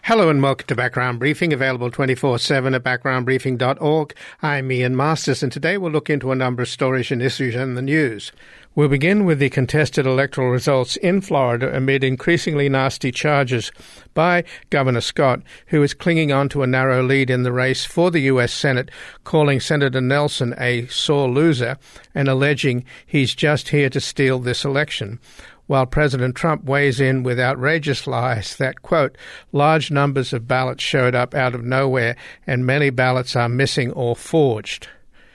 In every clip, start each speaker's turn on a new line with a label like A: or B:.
A: Hello and welcome to Background Briefing, available 24/7 at backgroundbriefing.org. I'm Ian Masters, and today we'll look into a number of stories and issues in the news. We'll begin with the contested electoral results in Florida amid increasingly nasty charges by Governor Scott, who is clinging on to a narrow lead in the race for the U.S. Senate, calling Senator Nelson a sore loser and alleging he's just here to steal this election, while President Trump weighs in with outrageous lies that, quote, large numbers of ballots showed up out of nowhere and many ballots are missing or forged.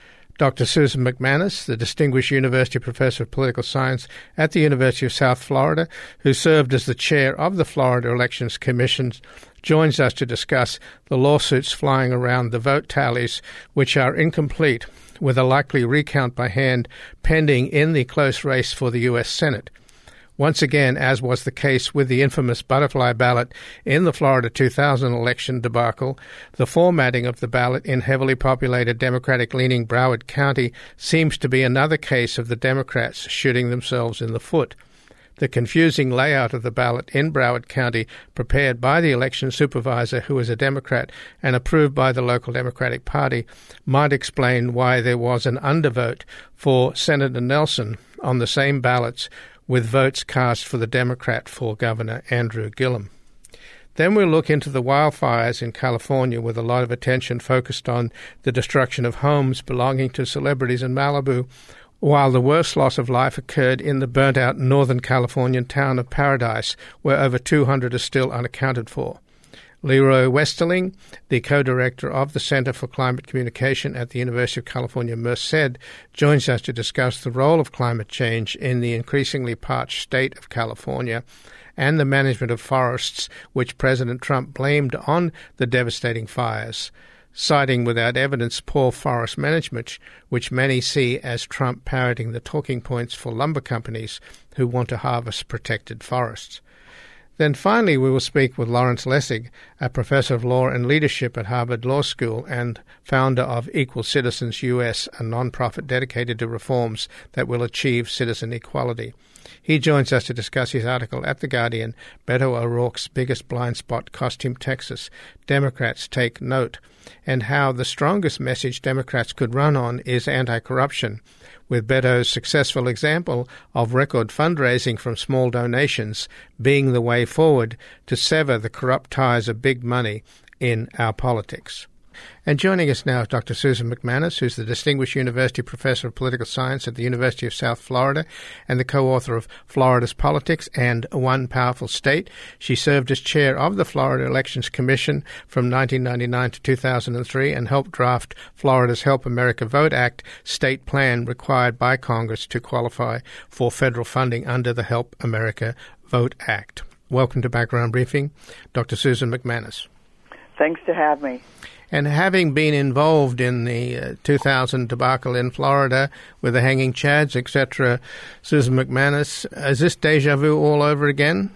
A: Dr. Susan McManus, the Distinguished University Professor of Political Science at the University of South Florida, who served as the chair of the Florida Elections Commission, joins us to discuss the lawsuits flying around the vote tallies, which are incomplete, with a likely recount by hand pending in the close race for the U.S. Senate. Once again, as was the case with the infamous butterfly ballot in the Florida 2000 election debacle, the formatting of the ballot in heavily populated Democratic-leaning Broward County seems to be another case of the Democrats shooting themselves in the foot. The confusing layout of the ballot in Broward County, prepared by the election supervisor, who is a Democrat, and approved by the local Democratic Party, might explain why there was an undervote for Senator Nelson on the same ballots, with votes cast for the Democrat for Governor Andrew Gillum. Then we'll look into the wildfires in California, with a lot of attention focused on the destruction of homes belonging to celebrities in Malibu, while the worst loss of life occurred in the burnt-out Northern Californian town of Paradise, where over 200 are still unaccounted for. Leroy Westerling, the co-director of the Center for Climate Communication at the University of California, Merced, joins us to discuss the role of climate change in the increasingly parched state of California and the management of forests, which President Trump blamed on the devastating fires, citing without evidence poor forest management, which many see as Trump parroting the talking points for lumber companies who want to harvest protected forests. Then finally, we will speak with Lawrence Lessig, a professor of law and leadership at Harvard Law School and founder of Equal Citizens US, a nonprofit dedicated to reforms that will achieve citizen equality. He joins us to discuss his article at The Guardian, Beto O'Rourke's Biggest Blind Spot Cost Him Texas, Democrats Take Note, and how the strongest message Democrats could run on is anti-corruption, with Beto's successful example of record fundraising from small donations being the way forward to sever the corrupt ties of big money in our politics. And joining us now is Dr. Susan McManus, who's the Distinguished University Professor of Political Science at the University of South Florida and the co-author of Florida's Politics and One Powerful State. She served as chair of the Florida Elections Commission from 1999 to 2003 and helped draft Florida's Help America Vote Act state plan required by Congress to qualify for federal funding under the Help America Vote Act. Welcome to Background Briefing, Dr. Susan McManus.
B: Thanks to have me.
A: And having been involved in the 2000 debacle in Florida with the hanging chads, etc., Susan McManus, is this deja vu all over again?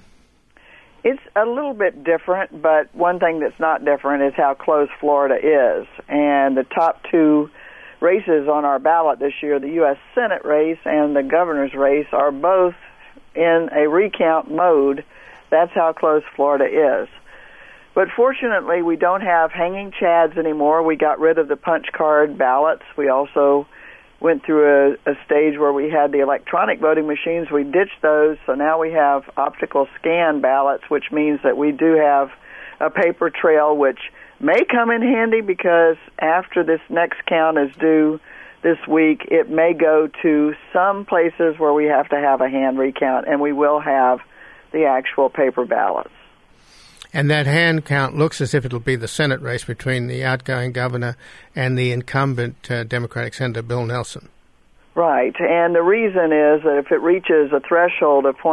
B: It's a little bit different, but one thing that's not different is how close Florida is. And the top two races on our ballot this year, the U.S. Senate race and the governor's race, are both in a recount mode. That's how close Florida is. But fortunately, we don't have hanging chads anymore. We got rid of the punch card ballots. We also went through a stage where we had the electronic voting machines. We ditched those, so now we have optical scan ballots, which means that we do have a paper trail, which may come in handy because after this next count is due this week, it may go to some places where we have to have a hand recount, and we will have the actual paper ballots.
A: And that hand count looks as if it'll be the Senate race between the outgoing governor and the incumbent Democratic Senator Bill Nelson.
B: Right, and the reason is that if it reaches a threshold of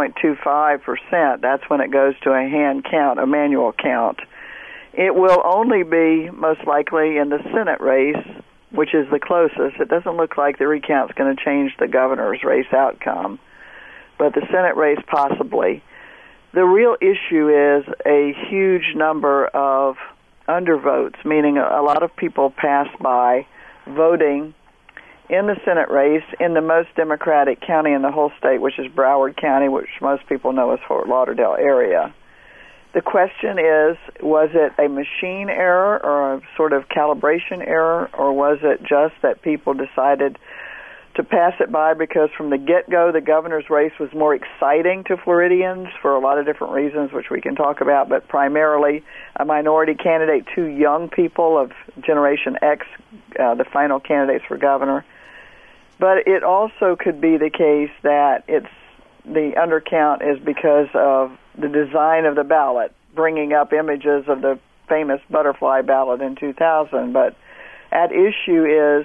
B: 0.25%, that's when it goes to a hand count, a manual count. It will only be, most likely, in the Senate race, which is the closest. It doesn't look like the recount's going to change the governor's race outcome, but the Senate race possibly. The real issue is a huge number of undervotes, meaning a lot of people passed by voting in the Senate race in the most Democratic county in the whole state, which is Broward County, which most people know as Fort Lauderdale area. The question is, was it a machine error or a sort of calibration error, or was it just that people decided to pass it by because from the get-go the governor's race was more exciting to Floridians for a lot of different reasons, which we can talk about, but primarily a minority candidate, two young people of Generation X, the final candidates for governor. But it also could be the case that the undercount is because of the design of the ballot, bringing up images of the famous butterfly ballot in 2000. But at issue is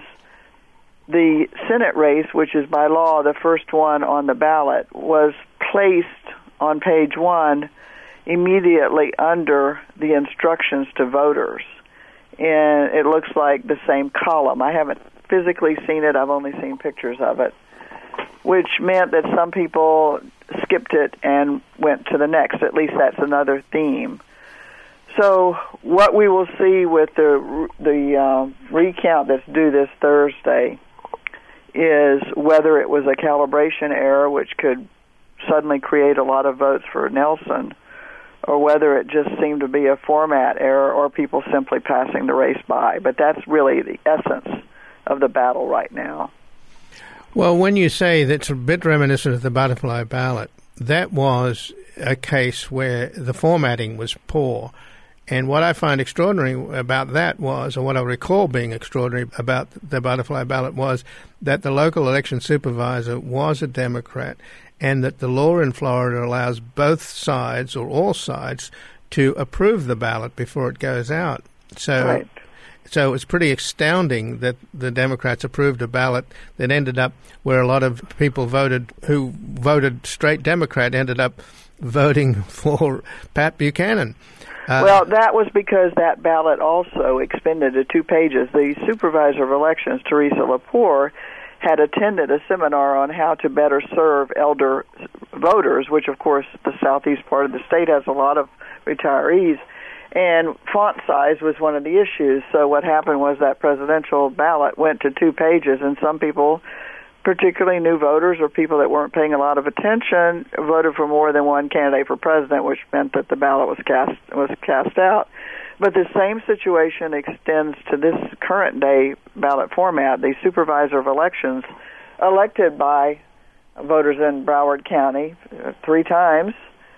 B: the Senate race, which is by law the first one on the ballot, was placed on page 1 immediately under the instructions to voters. And it looks like the same column. I haven't physically seen it. I've only seen pictures of it, which meant that some people skipped it and went to the next. At least that's another theme. So what we will see with the recount that's due this Thursday is whether it was a calibration error, which could suddenly create a lot of votes for Nelson, or whether it just seemed to be a format error or people simply passing the race by. But that's really the essence of the battle right now.
A: Well, when you say that's a bit reminiscent of the butterfly ballot, that was a case where the formatting was poor. And what I find extraordinary about that was, or what I recall being extraordinary about the butterfly ballot, was that the local election supervisor was a Democrat, and that the law in Florida allows both sides or all sides to approve the ballot before it goes out. So it's pretty astounding that the Democrats approved a ballot that ended up where a lot of people who voted straight Democrat ended up voting for Pat Buchanan.
B: Well, that was because that ballot also expanded to 2 pages. The supervisor of elections, Teresa Lepore, had attended a seminar on how to better serve elder voters, which, of course, the southeast part of the state has a lot of retirees, and font size was one of the issues. So what happened was that presidential ballot went to 2 pages, and some people, particularly new voters or people that weren't paying a lot of attention, voted for more than one candidate for president, which meant that the ballot was cast out. But the same situation extends to this current day ballot format. The supervisor of elections, elected by voters in Broward County 3 times,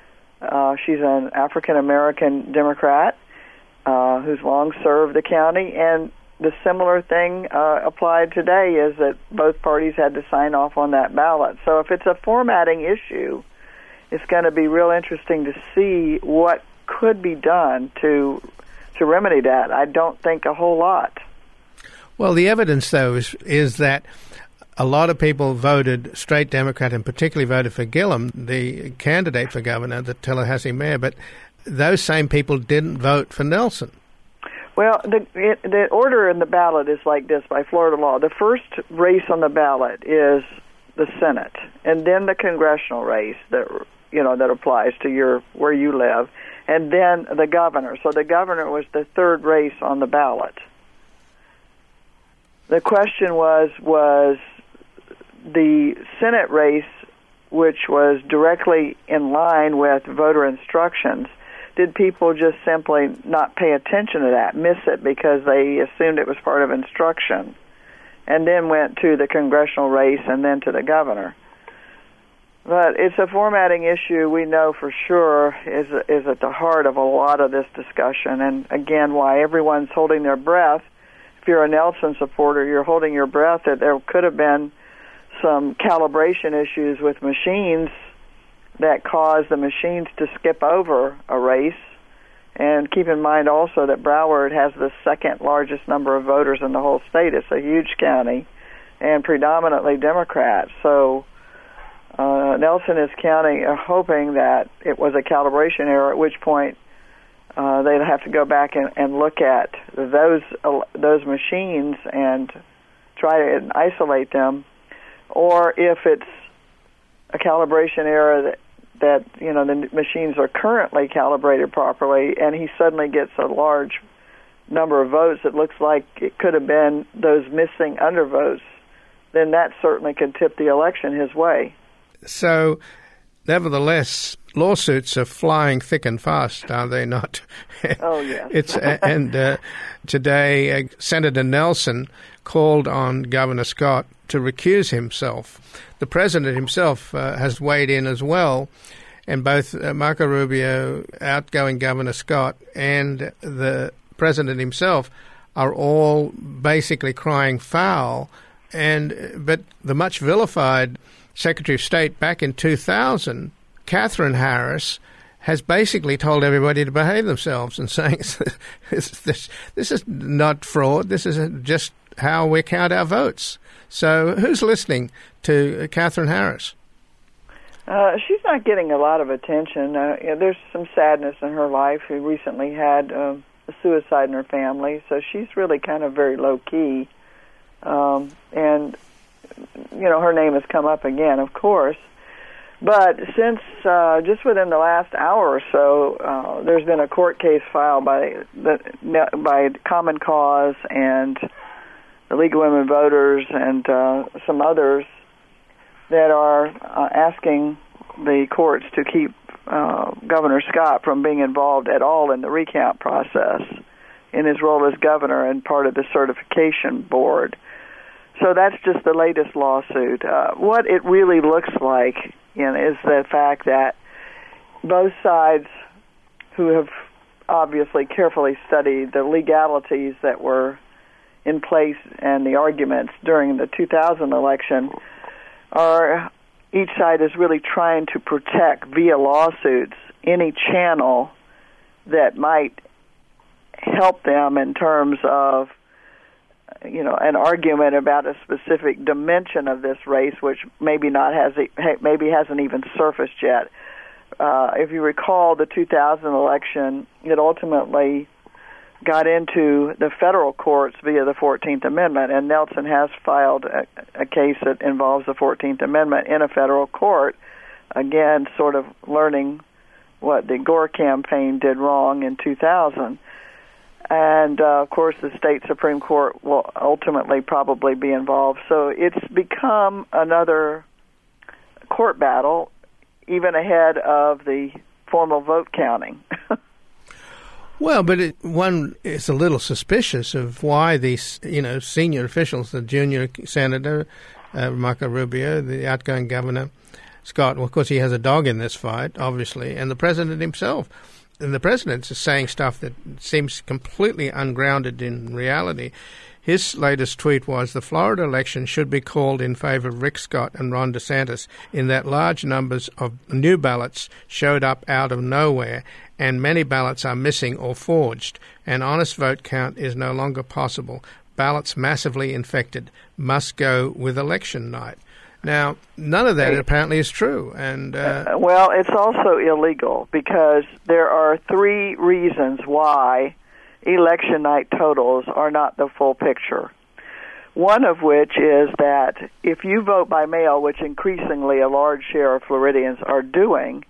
B: she's an African-American Democrat who's long served the county, and the similar thing applied today is that both parties had to sign off on that ballot. So if it's a formatting issue, it's going to be real interesting to see what could be done to remedy that. I don't think a whole lot.
A: Well, the evidence, though, is that a lot of people voted straight Democrat and particularly voted for Gillum, the candidate for governor, the Tallahassee mayor, but those same people didn't vote for Nelson.
B: Well, the order in the ballot is like this by Florida law. The first race on the ballot is the Senate, and then the congressional race that applies to where you live, and then the governor. So the governor was the third race on the ballot. The question was the Senate race, which was directly in line with voter instructions. Did people just simply not pay attention to that, miss it because they assumed it was part of instruction, and then went to the congressional race and then to the governor? But it's a formatting issue we know for sure is at the heart of a lot of this discussion, and again, why everyone's holding their breath. If you're a Nelson supporter, you're holding your breath that there could have been some calibration issues with machines that caused the machines to skip over a race. And keep in mind also that Broward has the second largest number of voters in the whole state. It's a huge county and predominantly Democrat. So Nelson is hoping that it was a calibration error, at which point they'd have to go back and look at those machines and try to isolate them. Or if it's a calibration error that the machines are currently calibrated properly, and he suddenly gets a large number of votes, it looks like it could have been those missing undervotes, then that certainly could tip the election his way.
A: So, nevertheless, lawsuits are flying thick and fast, are they not?
B: Oh, yes.
A: Today, Senator Nelson called on Governor Scott to recuse himself. The president himself has weighed in as well, and both Marco Rubio, outgoing Governor Scott, and the president himself are all basically crying foul. But the much vilified Secretary of State back in 2000, Katherine Harris, has basically told everybody to behave themselves and saying this is not fraud, this is just how we count our votes. So who's listening to Katherine Harris?
B: She's not getting a lot of attention. There's some sadness in her life. She recently had a suicide in her family, so she's really kind of very low-key. And, her name has come up again, of course. But since just within the last hour or so, there's been a court case filed by Common Cause and the League of Women Voters and some others that are asking the courts to keep Governor Scott from being involved at all in the recount process in his role as governor and part of the certification board. So that's just the latest lawsuit. What it really looks like is the fact that both sides, who have obviously carefully studied the legalities that were in place and the arguments during the 2000 election, each side is really trying to protect via lawsuits any channel that might help them in terms of an argument about a specific dimension of this race, which maybe hasn't even surfaced yet. If you recall, the 2000 election, it ultimately got into the federal courts via the 14th Amendment, and Nelson has filed a case that involves the 14th Amendment in a federal court, again, sort of learning what the Gore campaign did wrong in 2000. And, of course, the state Supreme Court will ultimately probably be involved. So it's become another court battle, even ahead of the formal vote counting.
A: Well, but one is a little suspicious of why these, senior officials, the junior senator, Marco Rubio, the outgoing governor, Scott, well, of course, he has a dog in this fight, obviously, and the president himself. And the president's saying stuff that seems completely ungrounded in reality. His latest tweet was, the Florida election should be called in favor of Rick Scott and Ron DeSantis in that large numbers of new ballots showed up out of nowhere and many ballots are missing or forged. An honest vote count is no longer possible. Ballots massively infected must go with election night. Now, none of that apparently is true. And
B: well, it's also illegal because there are three reasons why election night totals are not the full picture. One of which is that if you vote by mail, which increasingly a large share of Floridians are doing,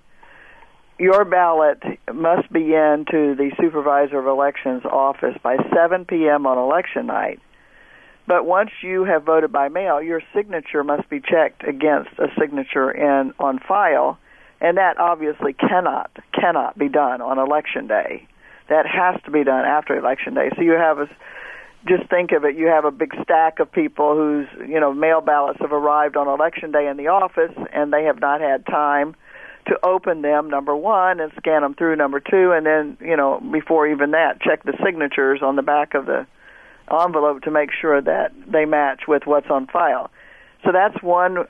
B: your ballot must be into the Supervisor of Elections office by 7 p.m. on election night. But once you have voted by mail, your signature must be checked against a signature on file, and that obviously cannot be done on Election Day. That has to be done after Election Day. So you have just think of it, you have a big stack of people whose mail ballots have arrived on Election Day in the office, and they have not had time to open them, number one, and scan them through, number two, and then, before even that, check the signatures on the back of the envelope to make sure that they match with what's on file. So that's one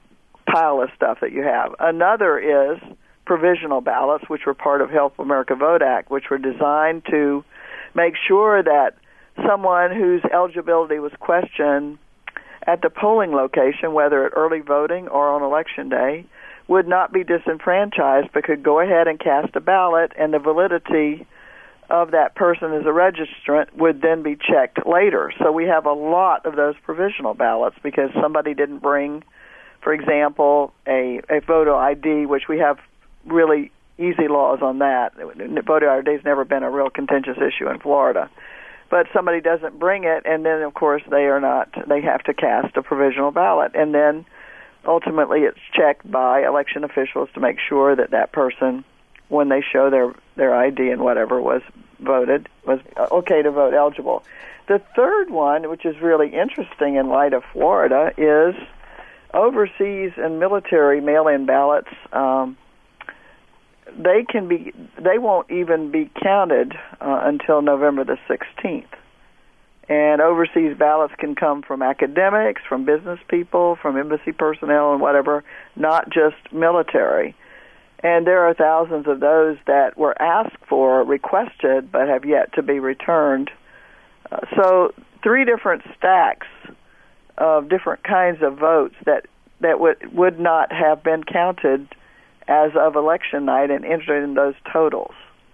B: pile of stuff that you have. Another is provisional ballots, which were part of Help America Vote Act, which were designed to make sure that someone whose eligibility was questioned at the polling location, whether at early voting or on Election Day, would not be disenfranchised but could go ahead and cast a ballot, and the validity of that person as a registrant would then be checked later. So we have a lot of those provisional ballots because somebody didn't bring, for example, a photo ID, which we have really easy laws on that. Voter ID has never been a real contentious issue in Florida. But somebody doesn't bring it, and then, of course, they have to cast a provisional ballot. And then ultimately it's checked by election officials to make sure that that person, when they show their ID and whatever was voted, was okay to vote, eligible. The third one, which is really interesting in light of Florida, is overseas and military mail-in ballots. They won't even be counted until November the 16th. And overseas ballots can come from academics, from business people, from embassy personnel and whatever, not just military. And there are thousands of those that were asked for, requested, but have yet to be returned. So 3 different stacks of different kinds of votes that would not have been counted as of election night and entered in those totals.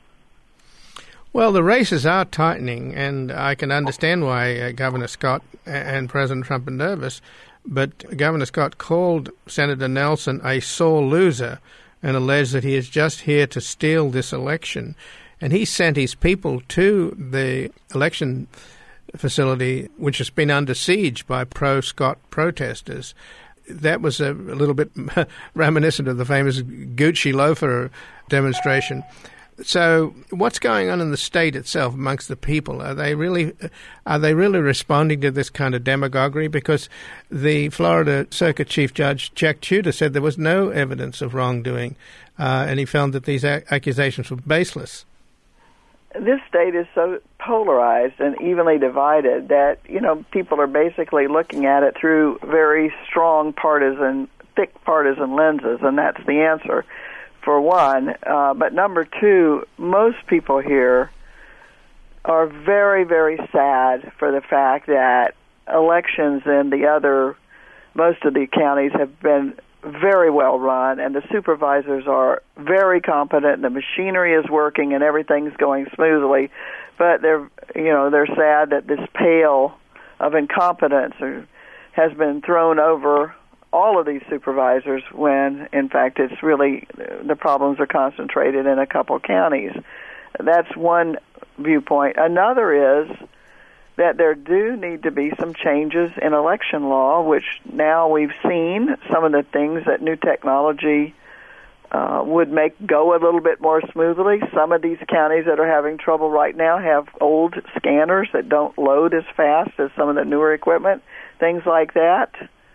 A: Well, the races are tightening, and I can understand why Governor Scott and President Trump are nervous, but Governor Scott called Senator Nelson a sore loser and alleged that he is just here to steal this election. And he sent his people to the election facility, which has been under siege by pro-Scott protesters. That was a little bit reminiscent of the famous Gucci loafer demonstration. So what's going on in the state itself amongst the people? Are they really responding to this kind of demagoguery? Because the Florida Circuit Chief Judge Jack Tudor said there was no evidence of wrongdoing, and he found that these accusations were baseless.
B: This state is so polarized and evenly divided that, people are basically looking at it through very strong thick partisan lenses, and that's the answer, for one. But number two, most people here are very, very sad for the fact that elections in most of the counties have been very well run, and the supervisors are very competent, and the machinery is working, and everything's going smoothly. But they're sad that this pale of incompetence has been thrown over all of these supervisors when, in fact, it's really the problems are concentrated in a couple counties. That's one viewpoint. Another is that there do need to be some changes in election law, which now we've seen some of the things that new technology would make go a little bit more smoothly. Some of these counties that are having trouble right now have old scanners that don't load as fast as some of the newer equipment, things like that.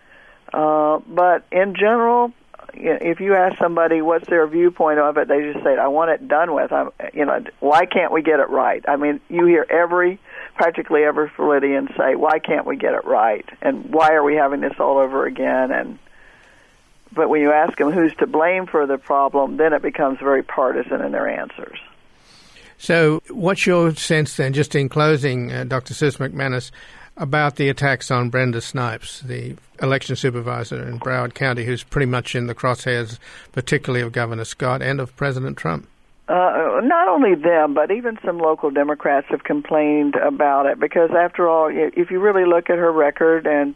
B: But in general, if you ask somebody what's their viewpoint of it, they just say, I want it done with. Why can't we get it right? I mean, you hear practically every Floridian say, why can't we get it right? And why are we having this all over again? But when you ask them who's to blame for the problem, then it becomes very partisan in their answers.
A: So what's your sense then, just in closing, Dr. Susan McManus, about the attacks on Brenda Snipes, the election supervisor in Broward County, who's pretty much in the crosshairs, particularly of Governor Scott and of President Trump?
B: Not only them, but even some local Democrats have complained about it, because after all, if you really look at her record, and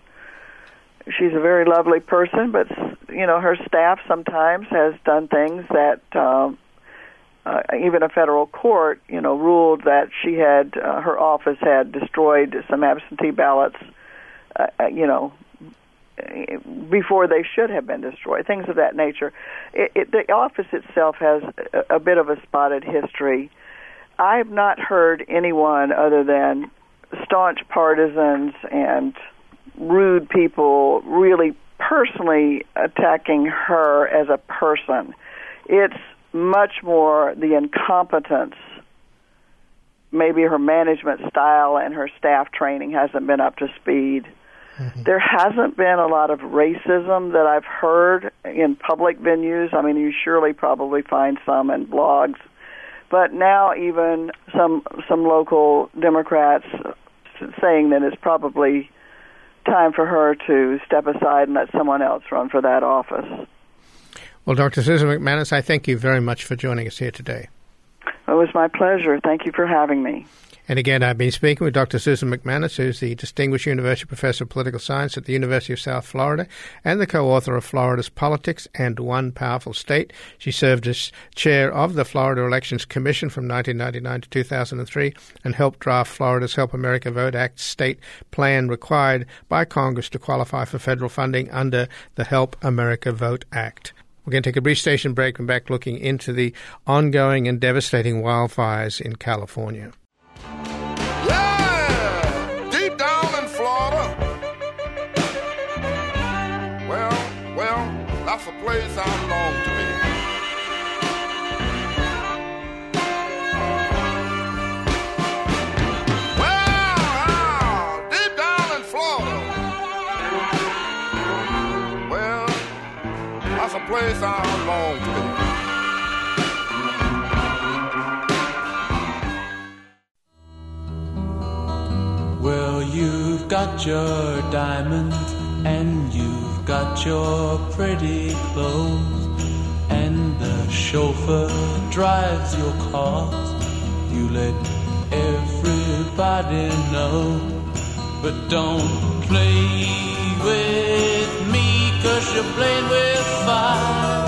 B: she's a very lovely person, but her staff sometimes has done things that even a federal court, ruled that she had her office had destroyed some absentee ballots, before they should have been destroyed, things of that nature. The office itself has a bit of a spotted history. I have not heard anyone other than staunch partisans and rude people really personally attacking her as a person. It's much more the incompetence. Maybe her management style and her staff training hasn't been up to speed. Mm-hmm. There hasn't been a lot of racism that I've heard in public venues. I mean, you surely probably find some in blogs. But now even some local Democrats saying that it's probably time for her to step aside and let someone else run for that office.
A: Well, Dr. Susan McManus, I thank you very much for joining us here today.
B: It was my pleasure. Thank you for having me.
A: And again, I've been speaking with Dr. Susan McManus, who's the Distinguished University Professor of Political Science at the University of South Florida and the co-author of Florida's Politics and One Powerful State. She served as chair of the Florida Elections Commission from 1999 to 2003 and helped draft Florida's Help America Vote Act state plan required by Congress to qualify for federal funding under the Help America Vote Act. We're going to take a brief station break and back looking into the ongoing and devastating wildfires in California.
C: Yeah, deep down in Florida. Well, that's a place I long to be. Well, deep down in Florida. Well, that's a place I long to be.
D: Well, you've got your diamonds and you've got your pretty clothes, and the chauffeur drives your cars. You let everybody know, but don't play with me, 'cause you're playing with fire.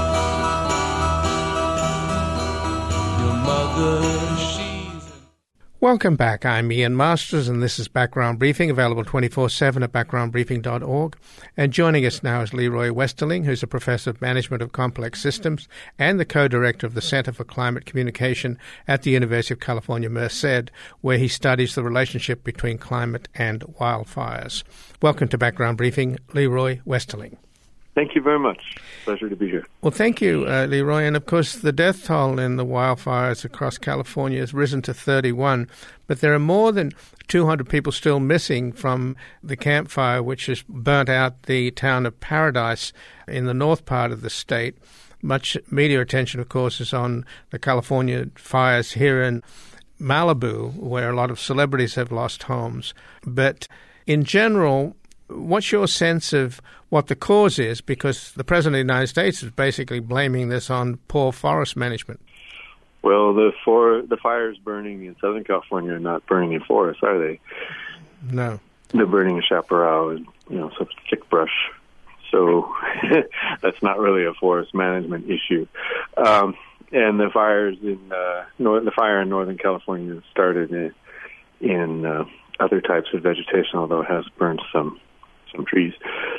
D: Your mother, she's...
A: Welcome back. I'm Ian Masters, and this is Background Briefing, available 24/7 at backgroundbriefing.org. And joining us now is Leroy Westerling, who's a professor of management of complex systems and the co-director of the Center for Climate Communication at the University of California, Merced, where he studies the relationship between climate and wildfires. Welcome to Background Briefing, Leroy Westerling.
E: Thank you very much. Pleasure to be here.
A: Well, thank you, Leroy. And, of course, the death toll in the wildfires across California has risen to 31, but there are more than 200 people still missing from the Camp Fire, which has burnt out the town of Paradise in the north part of the state. Much media attention, of course, is on the California fires here in Malibu, where a lot of celebrities have lost homes. But in general, what's your sense of what the cause is? Because the President of the United States is basically blaming this on poor forest management.
E: Well, the fires burning in Southern California are not burning in forests, are they?
A: No.
E: They're burning in chaparral and, some thick brush. So that's not really a forest management issue. And the fires the fire in Northern California started in other types of vegetation, although it has burned some trees.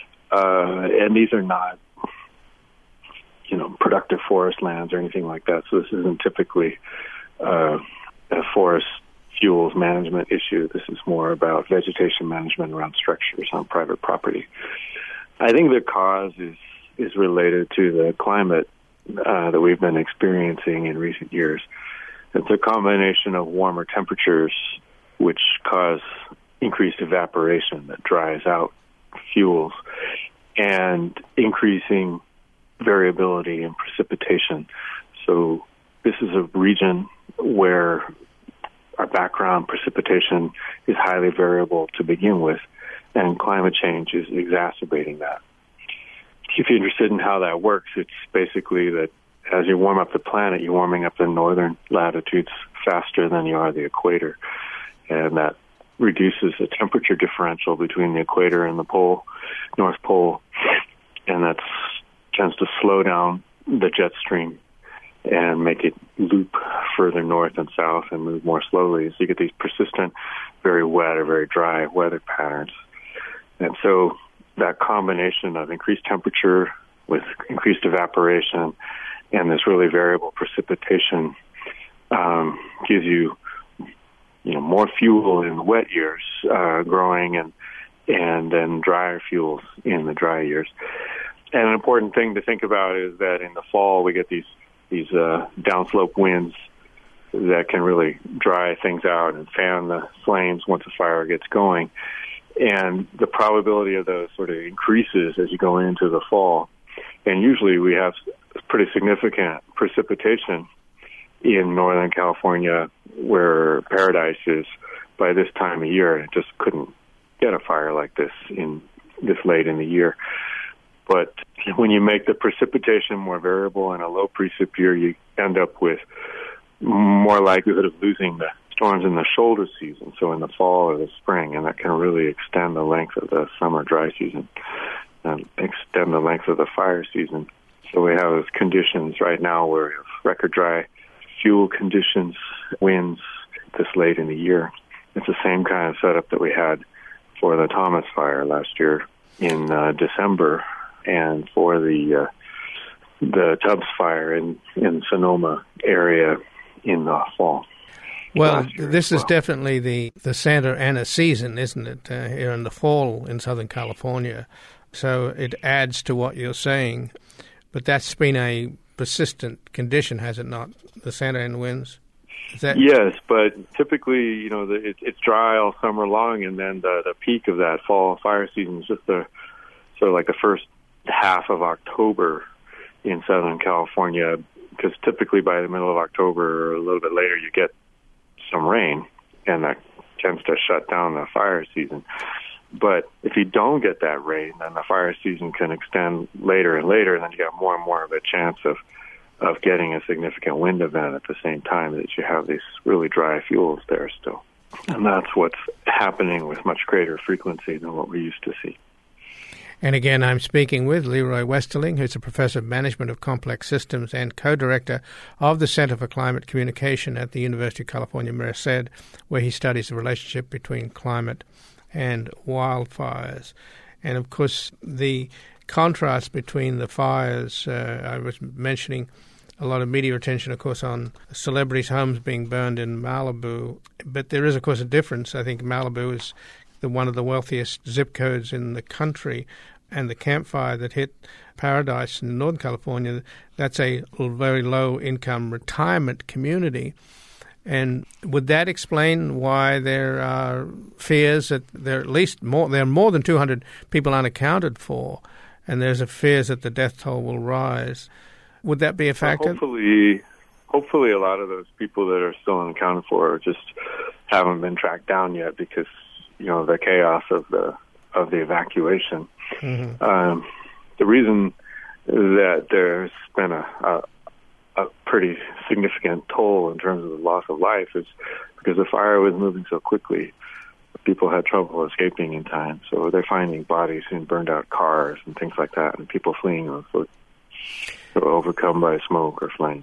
E: And these are not, productive forest lands or anything like that. So this isn't typically a forest fuels management issue. This is more about vegetation management around structures on private property. I think the cause is related to the climate that we've been experiencing in recent years. It's a combination of warmer temperatures, which cause increased evaporation that dries out fuels, and increasing variability in precipitation. So this is a region where our background precipitation is highly variable to begin with, and climate change is exacerbating that. If you're interested in how that works, it's basically that as you warm up the planet, you're warming up the northern latitudes faster than you are the equator, and that reduces the temperature differential between the equator and the pole, North Pole, and that tends to slow down the jet stream and make it loop further north and south and move more slowly. So you get these persistent, very wet or very dry weather patterns. And so that combination of increased temperature with increased evaporation and this really variable precipitation gives you more fuel in the wet years growing and then drier fuels in the dry years. And an important thing to think about is that in the fall we get these downslope winds that can really dry things out and fan the flames once a fire gets going. And the probability of those sort of increases as you go into the fall. And usually we have pretty significant precipitation in Northern California where Paradise is by this time of year. It just couldn't get a fire like this in this late in the year. But when you make the precipitation more variable and a low precip year, you end up with more likelihood of losing the storms in the shoulder season, so in the fall or the spring, and that can really extend the length of the summer dry season and extend the length of the fire season. So we have conditions right now where we have record dry fuel conditions, winds this late in the year. It's the same kind of setup that we had for the Thomas Fire last year in December, and for the Tubbs Fire in Sonoma area in the fall.
A: Well, this is definitely the Santa Ana season, isn't it, here in the fall in Southern California. So it adds to what you're saying. But that's been a persistent condition, has it not, the Santa Ana winds?
E: Yes, but typically, it's dry all summer long, and then the peak of that fall fire season is just sort of like the first half of October in Southern California, because typically by the middle of October or a little bit later you get some rain, and that tends to shut down the fire season. But if you don't get that rain, then the fire season can extend later and later, and then you got more and more of a chance of getting a significant wind event at the same time that you have these really dry fuels there still. And that's what's happening with much greater frequency than what we used to see.
A: And again, I'm speaking with Leroy Westerling, who's a professor of management of complex systems and co-director of the Center for Climate Communication at the University of California, Merced, where he studies the relationship between climate and wildfires. And of course, the contrast between the fires, I was mentioning a lot of media attention, of course, on celebrities' homes being burned in Malibu. But there is, of course, a difference. I think Malibu is one of the wealthiest zip codes in the country, and the Camp Fire that hit Paradise in Northern California, that's a very low-income retirement community. And would that explain why there are fears that there are more than 200 people unaccounted for, and there's a fears that the death toll will rise? Would that be a factor?
E: Well, hopefully a lot of those people that are still unaccounted for just haven't been tracked down yet because, the chaos of the evacuation. Mm-hmm. The reason that there's been a pretty significant toll in terms of the loss of life is because the fire was moving so quickly. People had trouble escaping in time, so they're finding bodies in burned out cars and things like that, and people fleeing on foot, overcome by smoke or flames.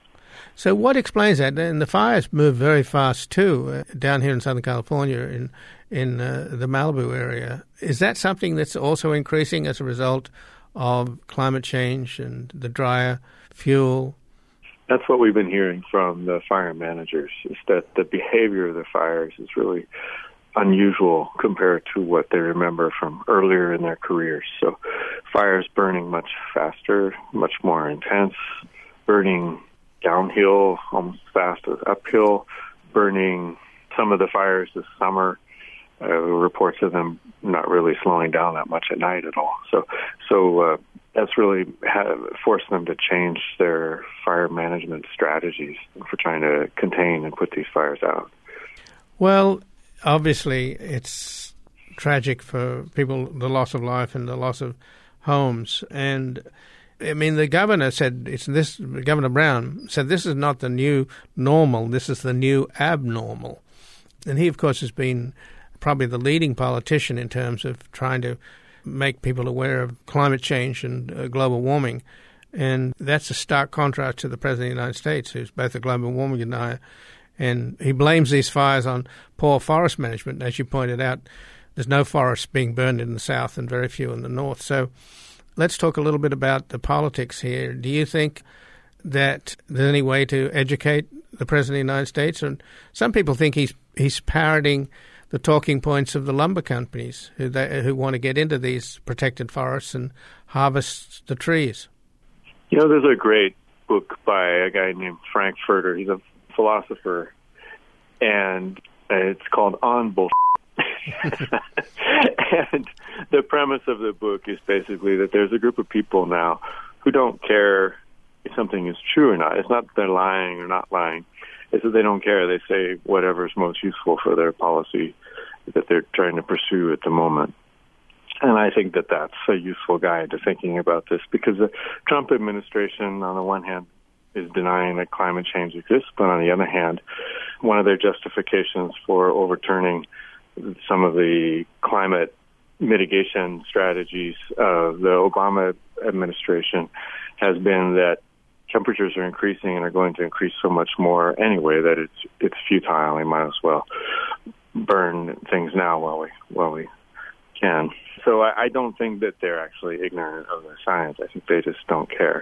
A: So what explains that? And the fires move very fast too, down here in Southern California, in the Malibu area. Is that something that's also increasing as a result of climate change and the drier fuel?
E: That's what we've been hearing from the fire managers, is that the behavior of the fires is really unusual compared to what they remember from earlier in their careers. So fires burning much faster, much more intense, burning downhill almost as fast as uphill, burning some of the fires this summer. Reports of them not really slowing down that much at night at all. So that's really forced them to change their fire management strategies for trying to contain and put these fires out.
A: Well, obviously, it's tragic for people, the loss of life and the loss of homes. And I mean, the governor said Governor Brown said this is not the new normal, this is the new abnormal. And he, of course, has been probably the leading politician in terms of trying to make people aware of climate change and global warming. And that's a stark contrast to the President of the United States, who's both a global warming denier, and he blames these fires on poor forest management. As you pointed out, there's no forests being burned in the south and very few in the north. So let's talk a little bit about the politics here. Do you think that there's any way to educate the President of the United States? And some people think he's parroting the talking points of the lumber companies who want to get into these protected forests and harvest the trees.
E: There's a great book by a guy named Frank Furter. He's a philosopher, and it's called On Bullshit. And the premise of the book is basically that there's a group of people now who don't care if something is true or not. It's not that they're lying or not lying. It's that they don't care. They say whatever's most useful for their policy that they're trying to pursue at the moment. And I think that that's a useful guide to thinking about this, because the Trump administration, on the one hand, is denying that climate change exists, but on the other hand, one of their justifications for overturning some of the climate mitigation strategies of the Obama administration has been that temperatures are increasing and are going to increase so much more anyway that it's futile. We might as well burn things now while we can. So I don't think that they're actually ignorant of the science. I think they just don't care.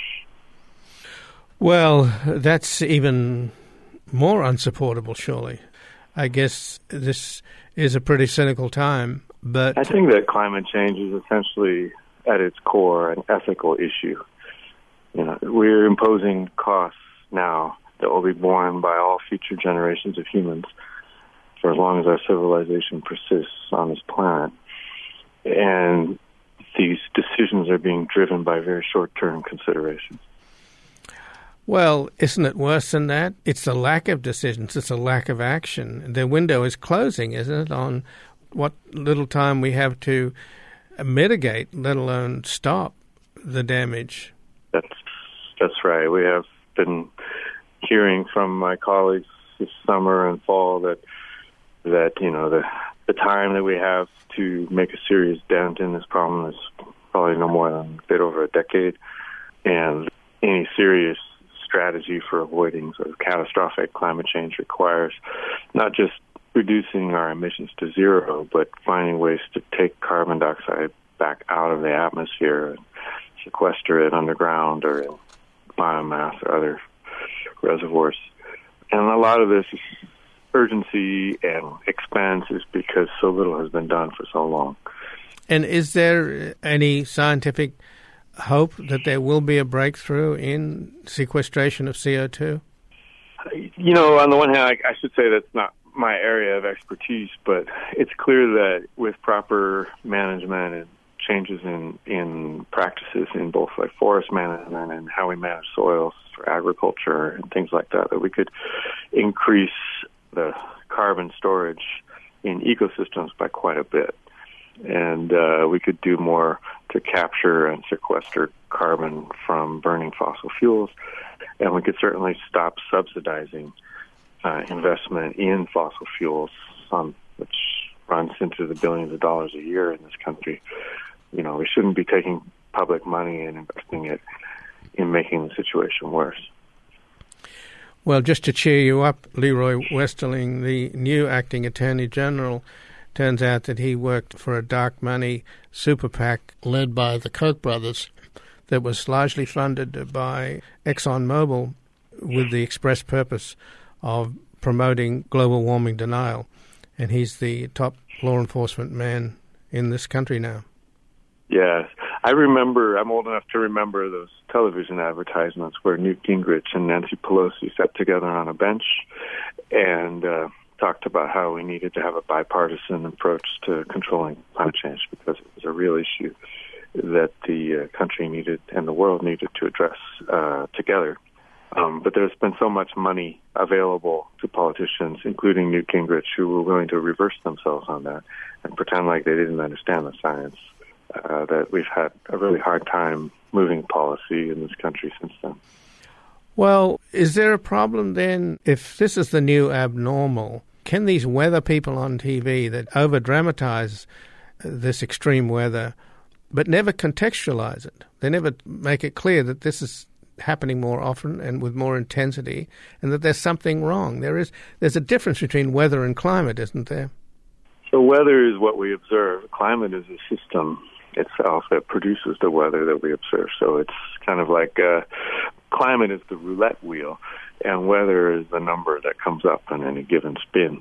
A: Well, that's even more unsupportable, surely. I guess this is a pretty cynical time, but...
E: I think that climate change is essentially, at its core, an ethical issue. You know, we're imposing costs now that will be borne by all future generations of humans for as long as our civilization persists on this planet. And these decisions are being driven by very short-term considerations.
A: Well, isn't it worse than that? It's the lack of decisions. It's a lack of action. The window is closing, isn't it, on what little time we have to mitigate, let alone stop the damage.
E: That's right. We have been hearing from my colleagues this summer and fall that you know the time that we have to make a serious dent in this problem is probably no more than a bit over a decade, and any serious strategy for avoiding sort of catastrophic climate change requires not just reducing our emissions to zero, but finding ways to take carbon dioxide back out of the atmosphere and sequester it underground or in biomass or other reservoirs. And a lot of this urgency and expense is because so little has been done for so long.
A: And is there any scientific hope that there will be a breakthrough in sequestration of CO2?
E: You know, on the one hand, I should say that's not my area of expertise, but it's clear that with proper management and changes in practices in both like forest management and how we manage soils for agriculture and things like that, that we could increase the carbon storage in ecosystems by quite a bit. And we could do more to capture and sequester carbon from burning fossil fuels. And we could certainly stop subsidizing investment in fossil fuels, which runs into the billions of dollars a year in this country. You know, we shouldn't be taking public money and investing it in making the situation worse.
A: Well, just to cheer you up, Leroy Westerling, the new acting Attorney General, turns out that he worked for a dark money super PAC led by the Koch brothers that was largely funded by ExxonMobil with the express purpose of promoting global warming denial. And he's the top law enforcement man in this country now. Yes.
E: I'm old enough to remember those television advertisements where Newt Gingrich and Nancy Pelosi sat together on a bench and talked about how we needed to have a bipartisan approach to controlling climate change because it was a real issue that the country needed and the world needed to address together. But there's been so much money available to politicians, including Newt Gingrich, who were willing to reverse themselves on that and pretend like they didn't understand the science, that we've had a really hard time moving policy in this country since then.
A: Well, is there a problem then, if this is the new abnormal, can these weather people on TV that over-dramatize this extreme weather but never contextualize it, they never make it clear that this is happening more often and with more intensity and that there's something wrong? There's a difference between weather and climate, isn't there?
E: So weather is what we observe. Climate is a system itself that produces the weather that we observe. So it's kind of like climate is the roulette wheel, and weather is the number that comes up on any given spin.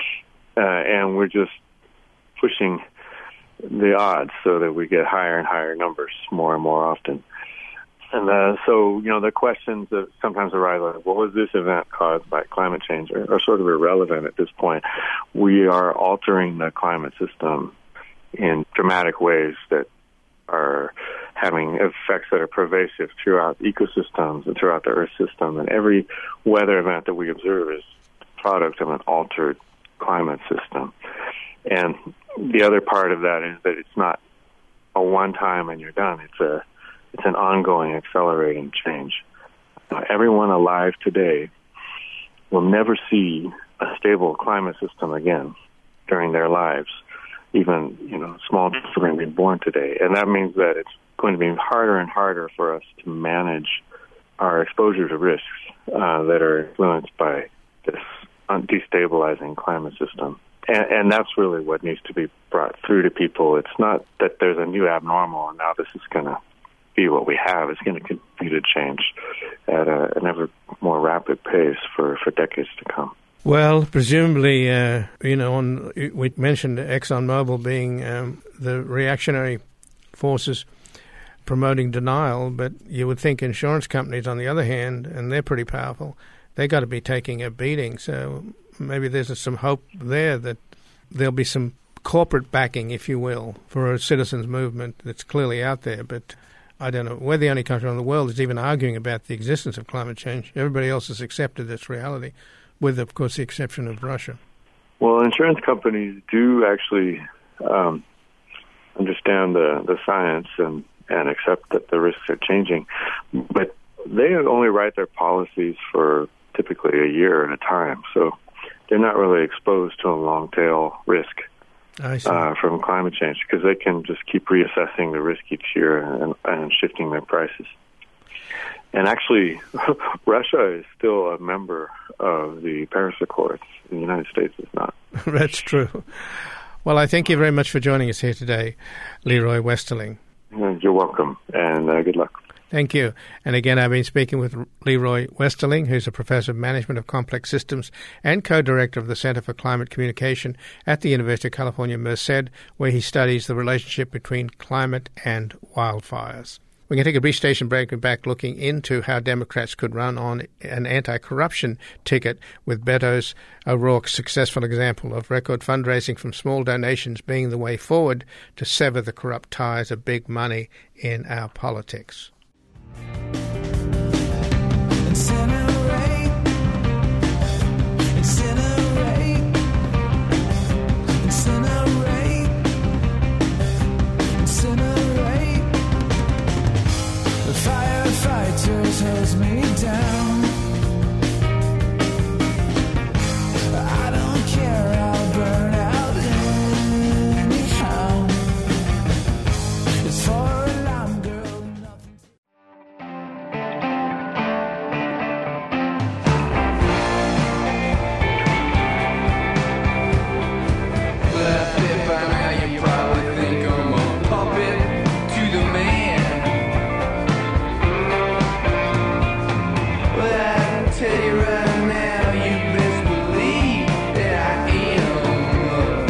E: And we're just pushing the odds so that we get higher and higher numbers more and more often. And so, you know, the questions that sometimes arise, like, what was this event caused by climate change, are sort of irrelevant at this point. We are altering the climate system in dramatic ways that are having effects that are pervasive throughout ecosystems and throughout the Earth system. And every weather event that we observe is the product of an altered climate system. And the other part of that is that it's not a one-time and you're done. It's an ongoing, accelerating change. Everyone alive today will never see a stable climate system again during their lives. Even, small children being born today. And that means that it's going to be harder and harder for us to manage our exposure to risks that are influenced by this destabilizing climate system. And that's really what needs to be brought through to people. It's not that there's a new abnormal and now this is going to be what we have. It's going to continue to change at an ever more rapid pace for decades to come.
A: Well, presumably, we mentioned ExxonMobil being the reactionary forces promoting denial, but you would think insurance companies, on the other hand, and they're pretty powerful, they got to be taking a beating. So maybe there's some hope there that there'll be some corporate backing, if you will, for a citizens' movement that's clearly out there. But I don't know. We're the only country in the world that's even arguing about the existence of climate change. Everybody else has accepted this reality, with, of course, the exception of Russia. Well,
E: insurance companies do actually understand the science and accept that the risks are changing, but they only write their policies for typically a year at a time, so they're not really exposed to a long-tail risk from climate change, because they can just keep reassessing the risk each year and shifting their prices. And actually, Russia is still a member of the Paris Accords. The United States is not.
A: That's true. Well, I thank you very much for joining us here today, Leroy Westerling.
E: You're welcome, and good luck.
A: Thank you. And again, I've been speaking with Leroy Westerling, who's a professor of management of complex systems and co-director of the Center for Climate Communication at the University of California, Merced, where he studies the relationship between climate and wildfires. We're going to take a brief station break and back looking into how Democrats could run on an anti-corruption ticket, with Beto O'Rourke's successful example of record fundraising from small donations being the way forward to sever the corrupt ties of big money in our politics.
F: Firefighters hose me down. I don't care, I'll burn out anyhow. It's for a alarm girl, nothing. Well, I bet by now you probably think I'm a puppet to the man. Tell you right now, you best believe that I am.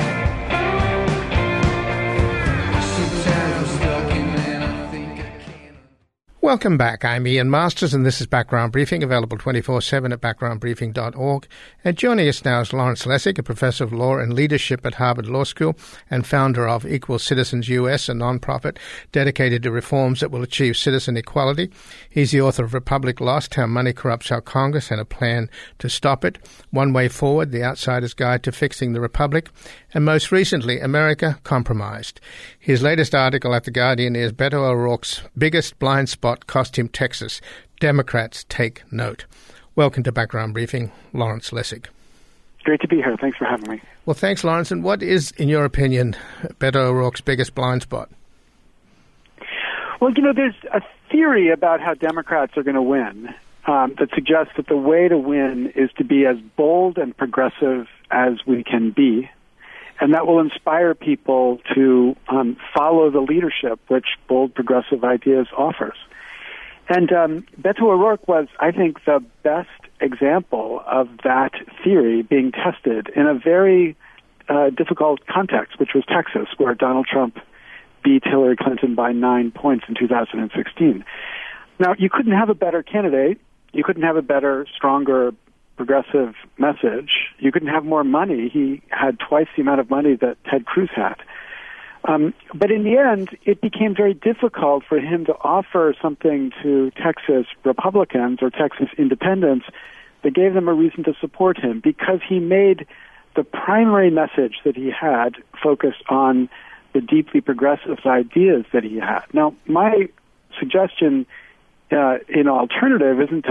F: Sometimes I'm stuck and I think I can.
A: Welcome back. I'm Ian Masters, and this is Background Briefing, available 24/7 at backgroundbriefing.org. And joining us now is Lawrence Lessig, a professor of law and leadership at Harvard Law School and founder of Equal Citizens US, a nonprofit dedicated to reforms that will achieve citizen equality. He's the author of Republic Lost: How Money Corrupts Our Congress and a Plan to Stop It, One Way Forward, The Outsider's Guide to Fixing the Republic, and most recently, America Compromised. His latest article at The Guardian is Beto O'Rourke's Biggest Blind Spot Cost Him Texas. Democrats Take Note. Welcome to Background Briefing, Lawrence Lessig.
G: Great to be here. Thanks for having me.
A: Well, thanks, Lawrence. And what is, in your opinion, Beto O'Rourke's biggest blind spot?
G: Well, there's a theory about how Democrats are going to win that suggests that the way to win is to be as bold and progressive as we can be, and that will inspire people to follow the leadership which bold progressive ideas offers. And Beto O'Rourke was, I think, the best example of that theory being tested in a very difficult context, which was Texas, where Donald Trump beat Hillary Clinton by 9 points in 2016. Now, you couldn't have a better candidate. You couldn't have a better, stronger, progressive message. You couldn't have more money. He had twice the amount of money that Ted Cruz had. But in the end, it became very difficult for him to offer something to Texas Republicans or Texas independents that gave them a reason to support him, because he made the primary message that he had focused on the deeply progressive ideas that he had. Now, my suggestion in alternative isn't to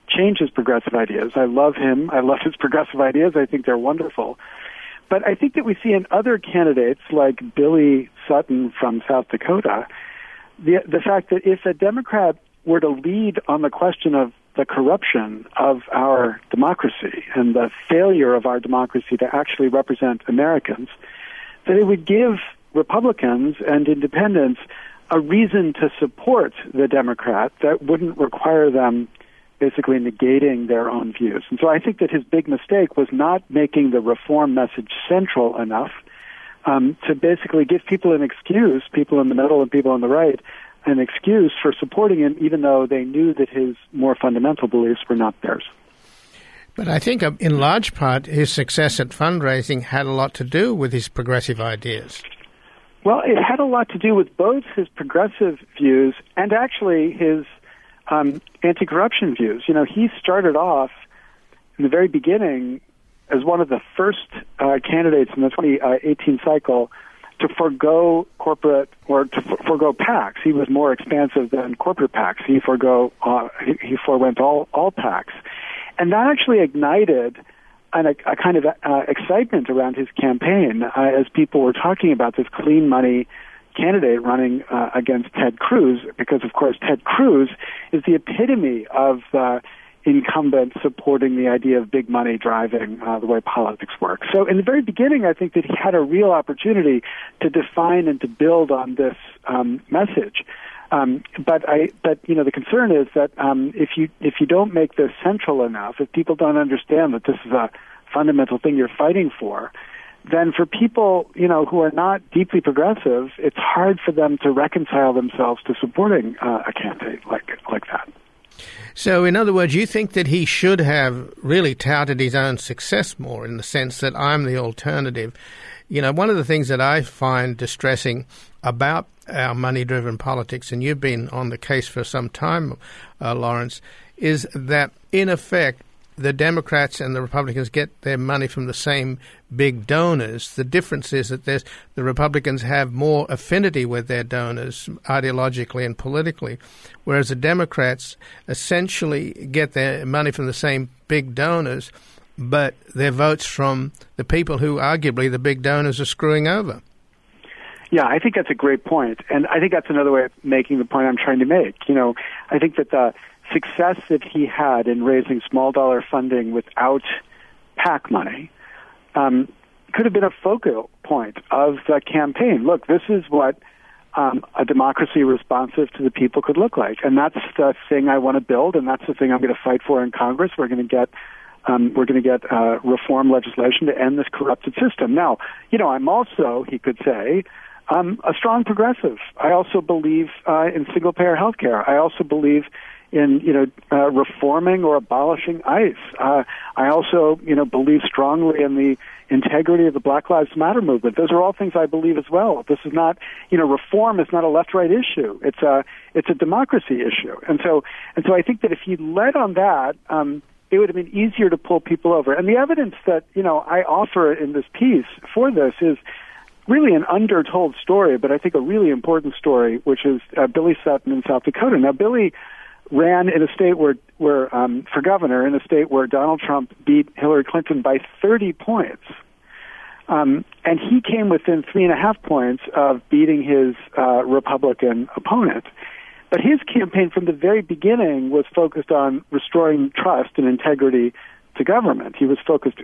G: change his progressive ideas. I love him. I love his progressive ideas. I think they're wonderful. But I think that we see in other candidates like Billy Sutton from South Dakota, the fact that if a Democrat were to lead on the question of the corruption of our democracy and the failure of our democracy to actually represent Americans, that it would give Republicans and independents a reason to support the Democrat that wouldn't require them basically negating their own views. And so I think that his big mistake was not making the reform message central enough to basically give people an excuse, people in the middle and people on the right, an excuse for supporting him, even though they knew that his more fundamental beliefs were not theirs.
A: But I think in large part his success at fundraising had a lot to do with his progressive ideas.
G: Well, it had a lot to do with both his progressive views and actually his anti-corruption views. You know, he started off in the very beginning as one of the first candidates in the 2018 cycle to forego corporate or to forego PACs. He was more expansive than corporate PACs. He forewent all PACs. And that actually ignited a kind of excitement around his campaign as people were talking about this clean money candidate running against Ted Cruz, because, of course, Ted Cruz is the epitome of incumbent supporting the idea of big money driving the way politics work. So in the very beginning, I think that he had a real opportunity to define and to build on this message. But you know, the concern is that if you don't make this central enough, if people don't understand that this is a fundamental thing you're fighting for, then for people, you know, who are not deeply progressive, it's hard for them to reconcile themselves to supporting a candidate like that.
A: So, in other words, you think that he should have really touted his own success more in the sense that I'm the alternative. You know, one of the things that I find distressing about our money-driven politics, and you've been on the case for some time, Lawrence, is that, in effect, the Democrats and the Republicans get their money from the same big donors. The difference is that the Republicans have more affinity with their donors ideologically and politically, whereas the Democrats essentially get their money from the same big donors, but their votes from the people who arguably the big donors are screwing over.
G: Yeah, I think that's a great point. And I think that's another way of making the point I'm trying to make. You know, I think that the success that he had in raising small dollar funding without PAC money could have been a focal point of the campaign. Look, this is what a democracy responsive to the people could look like. And that's the thing I want to build, and that's the thing I'm going to fight for in Congress. We're going to get reform legislation to end this corrupted system. Now, you know, I'm also, he could say, a strong progressive. I also believe in single-payer health care. I also believe in, you know, reforming or abolishing ICE. I also, you know, believe strongly in the integrity of the Black Lives Matter movement. Those are all things I believe as well. This is not, you know, reform is not a left-right issue. It's a democracy issue. And so I think that if he led on that, it would have been easier to pull people over. And the evidence that, you know, I offer in this piece for this is really an undertold story, but I think a really important story, which is Billy Sutton in South Dakota. Now, Billy ran in a state where for governor, in a state where Donald Trump beat Hillary Clinton by 30 points. And he came within 3.5 points of beating his Republican opponent. But his campaign from the very beginning was focused on restoring trust and integrity to government. He was focused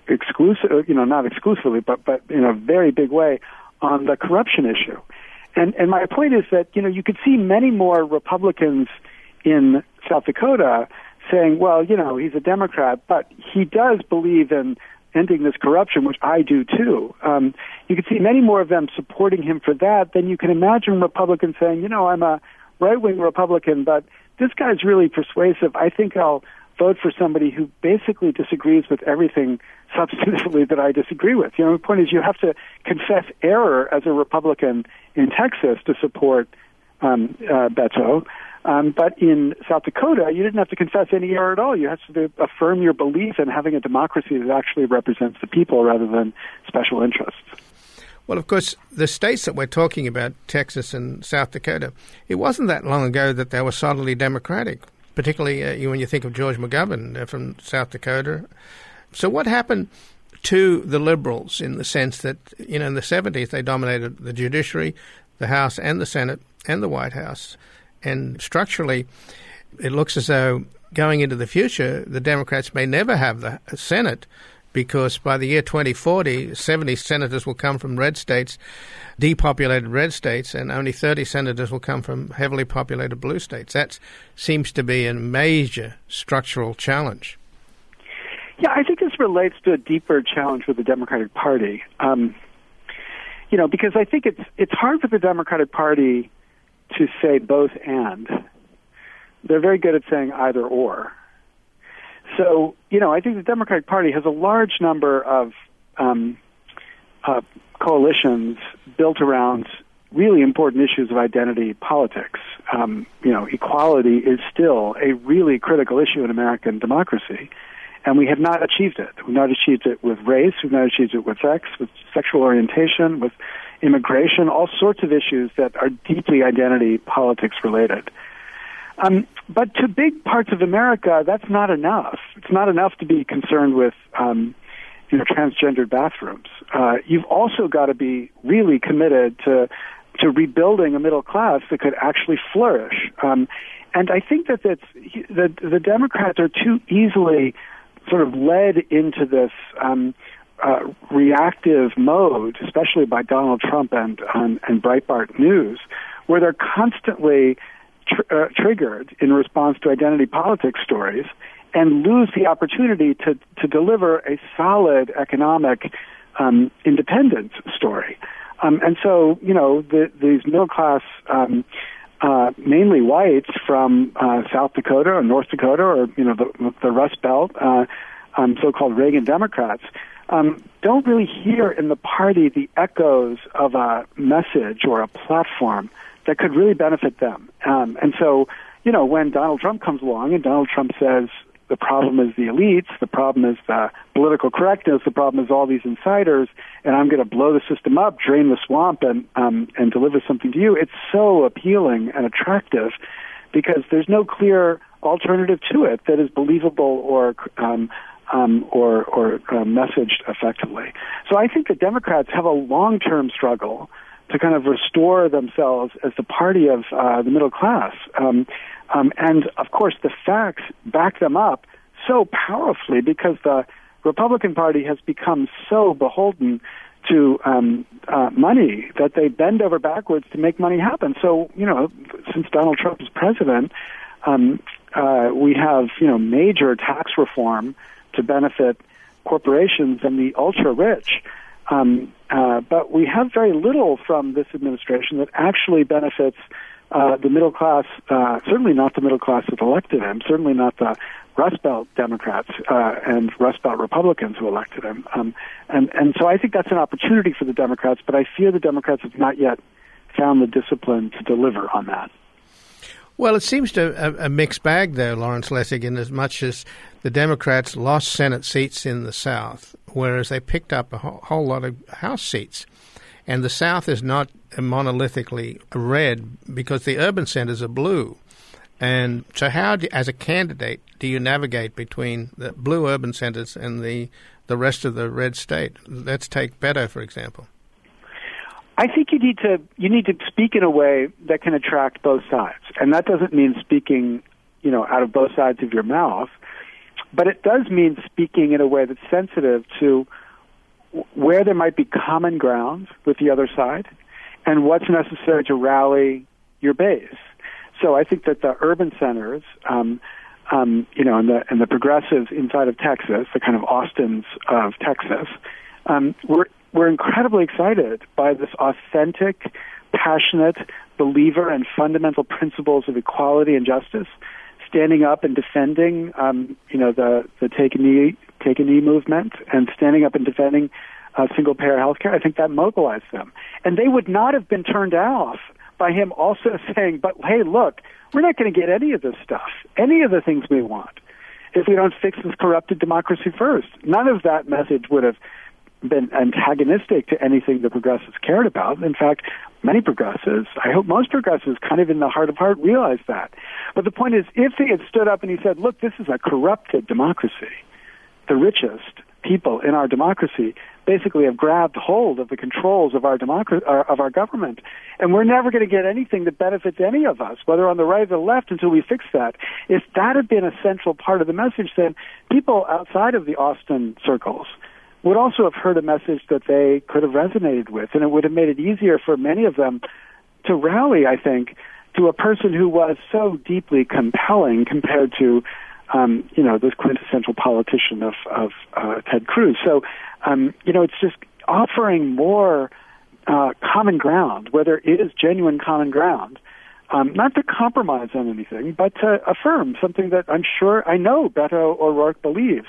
G: not exclusively, but in a very big way on the corruption issue. And my point is that, you know, you could see many more Republicans in South Dakota saying, well, you know, he's a Democrat, but he does believe in ending this corruption, which I do too. You could see many more of them supporting him for that than you can imagine Republicans saying, you know, I'm a right-wing Republican, but this guy's really persuasive. I think I'll vote for somebody who basically disagrees with everything substantively that I disagree with. You know, the point is you have to confess error as a Republican in Texas to support Beto. But in South Dakota, you didn't have to confess any error at all. You had to affirm your belief in having a democracy that actually represents the people rather than special interests.
A: Well, of course, the states that we're talking about, Texas and South Dakota, it wasn't that long ago that they were solidly Democratic. particularly when you think of George McGovern from South Dakota. So what happened to the Liberals in the sense that, in the 70s they dominated the judiciary, the House and the Senate and the White House, and structurally it looks as though going into the future the Democrats may never have the Senate, because by the year 2040, 70 senators will come from red states, depopulated red states, and only 30 senators will come from heavily populated blue states. That seems to be a major structural challenge.
G: Yeah, I think this relates to a deeper challenge with the Democratic Party. Because I think it's hard for the Democratic Party to say both and. They're very good at saying either or. So, I think the Democratic Party has a large number of coalitions built around really important issues of identity politics. Equality is still a really critical issue in American democracy, and we have not achieved it. We've not achieved it with race, we've not achieved it with sex, with sexual orientation, with immigration, all sorts of issues that are deeply identity politics related. But to big parts of America, that's not enough. It's not enough to be concerned with, transgendered bathrooms. You've also got to be really committed to rebuilding a middle class that could actually flourish. And I think that the Democrats are too easily sort of led into this reactive mode, especially by Donald Trump and Breitbart News, where they're constantly triggered in response to identity politics stories and lose the opportunity to deliver a solid economic independence story. And so, these middle-class, mainly whites from South Dakota or North Dakota or, the Rust Belt, so-called Reagan Democrats, don't really hear in the party the echoes of a message or a platform that could really benefit them. And so, when Donald Trump comes along and Donald Trump says the problem is the elites, the problem is the political correctness, the problem is all these insiders, and I'm going to blow the system up, drain the swamp, and deliver something to you, it's so appealing and attractive because there's no clear alternative to it that is believable or messaged effectively. So I think the Democrats have a long-term struggle to kind of restore themselves as the party of the middle class. And, of course, the facts back them up so powerfully because the Republican Party has become so beholden to money that they bend over backwards to make money happen. So, since Donald Trump is president, we have, major tax reform to benefit corporations and the ultra-rich. But we have very little from this administration that actually benefits the middle class, certainly not the middle class that elected him, certainly not the Rust Belt Democrats and Rust Belt Republicans who elected him. And so I think that's an opportunity for the Democrats, but I fear the Democrats have not yet found the discipline to deliver on that.
A: Well, it seems to a mixed bag there, Lawrence Lessig, in as much as the Democrats lost Senate seats in the South, whereas they picked up a whole lot of House seats. And the South is not monolithically red because the urban centers are blue. And so how, as a candidate, do you navigate between the blue urban centers and the rest of the red state? Let's take Beto, for example.
G: I think you need to speak in a way that can attract both sides. And that doesn't mean speaking, out of both sides of your mouth, but it does mean speaking in a way that's sensitive to where there might be common ground with the other side and what's necessary to rally your base. So I think that the urban centers, and the progressives inside of Texas, the kind of Austins of Texas, we're incredibly excited by this authentic, passionate believer in fundamental principles of equality and justice, standing up and defending, the take a knee movement, and standing up and defending single-payer health care. I think that mobilized them. And they would not have been turned off by him also saying, but hey, look, we're not going to get any of this stuff, any of the things we want, if we don't fix this corrupted democracy first. None of that message would have been antagonistic to anything the progressives cared about. In fact, many progressives, I hope most progressives, kind of in the heart of heart realize that. But the point is, if he had stood up and he said, look, this is a corrupted democracy, the richest people in our democracy basically have grabbed hold of the controls of our of our government, and we're never going to get anything that benefits any of us, whether on the right or the left, until we fix that. If that had been a central part of the message, then people outside of the Austin circles would also have heard a message that they could have resonated with, and it would have made it easier for many of them to rally, I think, to a person who was so deeply compelling compared to this quintessential politician of Ted Cruz. So, it's just offering more common ground, where there is genuine common ground, not to compromise on anything, but to affirm something that I know Beto O'Rourke believes.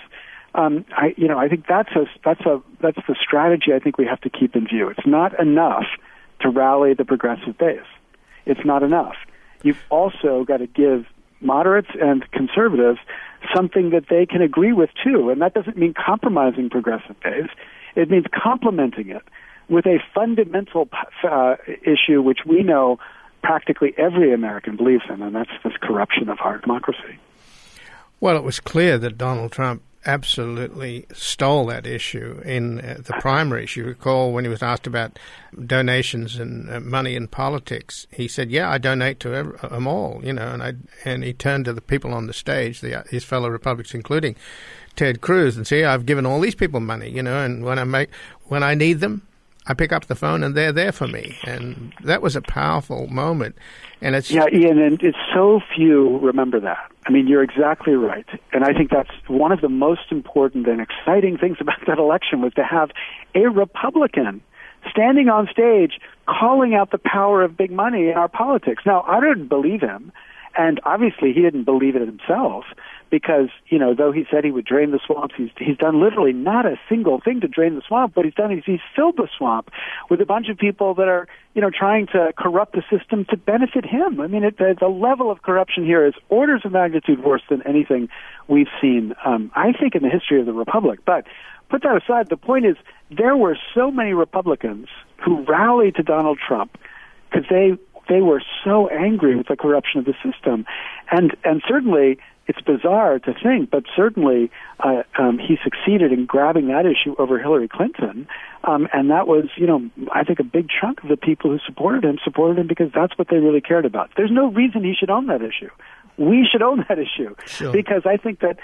G: I think that's the strategy I think we have to keep in view. It's not enough to rally the progressive base. It's not enough. You've also got to give moderates and conservatives something that they can agree with too, and that doesn't mean compromising progressive base. It means complementing it with a fundamental issue which we know practically every American believes in, and that's this corruption of our democracy.
A: Well, it was clear that Donald Trump absolutely stole that issue in the primaries. You recall when he was asked about donations and money in politics, he said, "Yeah, I donate to them all," and he turned to the people on the stage, his fellow Republicans, including Ted Cruz, and said, "I've given all these people money, and when I need them, I pick up the phone and they're there for me." And that was a powerful moment. And it's
G: Ian, and it's so few remember that. I mean, you're exactly right. And I think that's one of the most important and exciting things about that election, was to have a Republican standing on stage calling out the power of big money in our politics. Now, I didn't believe him, and obviously he didn't believe it himself, because, though he said he would drain the swamps, he's done literally not a single thing to drain the swamp. What he's done is he's filled the swamp with a bunch of people that are, trying to corrupt the system to benefit him. I mean, the level of corruption here is orders of magnitude worse than anything we've seen, I think, in the history of the Republic. But put that aside, the point is, there were so many Republicans who rallied to Donald Trump because they were so angry with the corruption of the system. And certainly, it's bizarre to think, but certainly he succeeded in grabbing that issue over Hillary Clinton. And that was, I think a big chunk of the people who supported him because that's what they really cared about. There's no reason he should own that issue. We should own that issue. Sure. Because I think that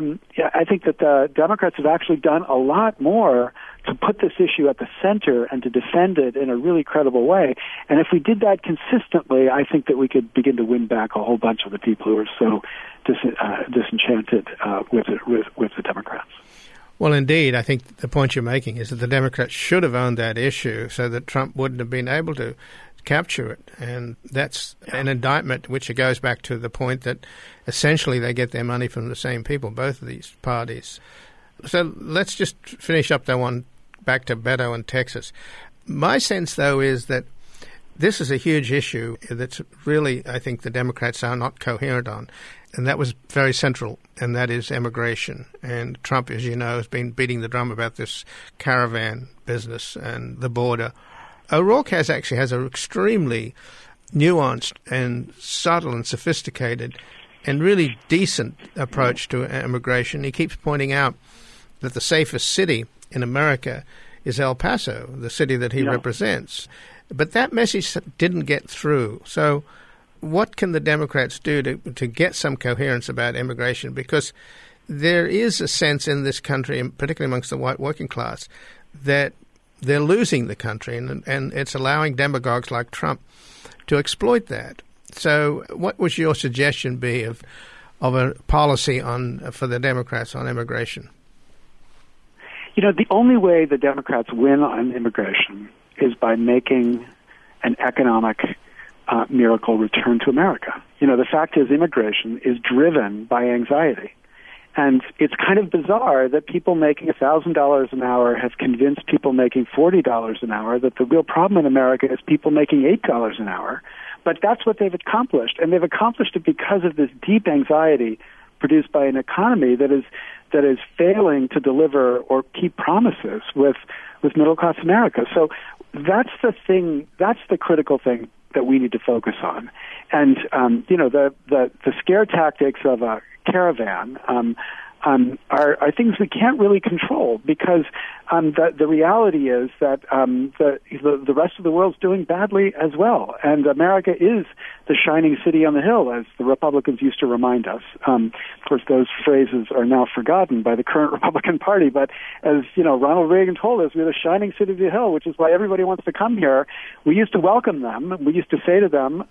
G: the Democrats have actually done a lot more to put this issue at the center and to defend it in a really credible way. And if we did that consistently, I think that we could begin to win back a whole bunch of the people who are so disenchanted with the Democrats.
A: Well, indeed, I think the point you're making is that the Democrats should have owned that issue so that Trump wouldn't have been able to capture it. And that's an indictment which goes back to the point that essentially they get their money from the same people, both of these parties. So let's just finish up that one back to Beto and Texas. My sense, though, is that this is a huge issue that's really, I think, the Democrats are not coherent on. And that was very central, and that is immigration. And Trump, as you know, has been beating the drum about this caravan business and the border. O'Rourke has an extremely nuanced and subtle and sophisticated and really decent approach to immigration. He keeps pointing out that the safest city in America is El Paso, the city that he represents. But that message didn't get through. So what can the Democrats do to get some coherence about immigration? Because there is a sense in this country, and particularly amongst the white working class, that they're losing the country, and it's allowing demagogues like Trump to exploit that. So what would your suggestion be of a policy for the Democrats on immigration?
G: The only way the Democrats win on immigration is by making an economic miracle return to America. The fact is immigration is driven by anxiety. And it's kind of bizarre that people making $1,000 an hour have convinced people making $40 an hour that the real problem in America is people making $8 an hour. But that's what they've accomplished. And they've accomplished it because of this deep anxiety produced by an economy that is failing to deliver or keep promises with middle-class America. So that's the thing. That's the critical thing that we need to focus on. And the scare tactics of a caravan are things we can't really control, because the reality is that the rest of the world's doing badly as well, and America is the shining city on the hill, as the Republicans used to remind us. Of course, those phrases are now forgotten by the current Republican Party, but as Ronald Reagan told us, we're the shining city of the hill, which is why everybody wants to come here. We used to welcome them. We used to say to them,